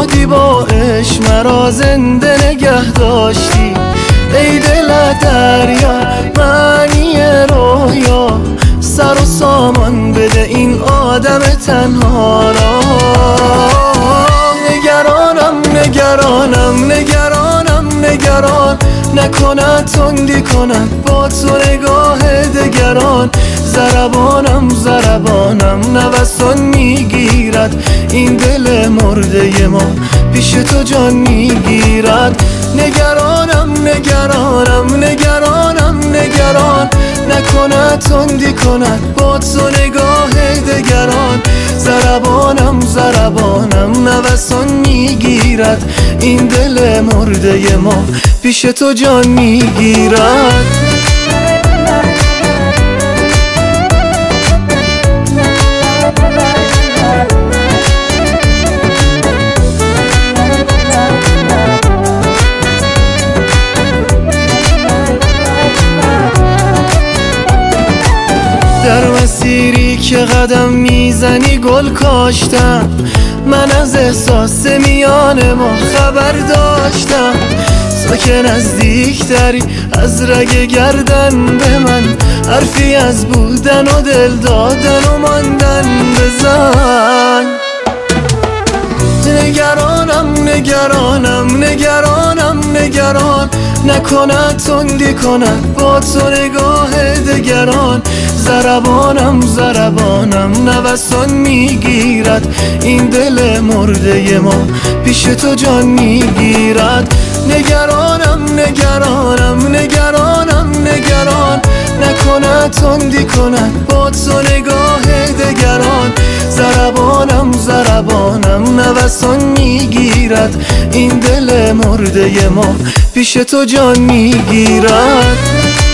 گفتی با عشق مرا زنده نگه داشتی. ای دل دریا معنی رویا، سر و سامان بده این آدم تنها را. نگران نکند تندی کند با تو نگاه دگران. ضربانم نوسان میگیرد این دل مرده ما پیش تو جان میگیرد. نگران نکند تندی کند با تو نگاه دگران. ضربانم نوسان میگیرد این دل مرده ما پیش تو جان میگیرد. در مسیری که قدم میزنی گل کاشتم، من از احساس میان ما خبر داشتم. تو که نزدیکتری از رگ گردن به من، حرفی از بودن و دل دادن و ماندن بزن. نگرانم نکند تندی کند با تو نگاه دگران. ضربانم نوسان میگیرد این دل مرده ما پیش تو جان میگیرد. نگرانم نکند تندی کند با تو نگاه دگران. ضربانم نوسان میگیرد این دل مرده ما پیش تو جان میگیرد.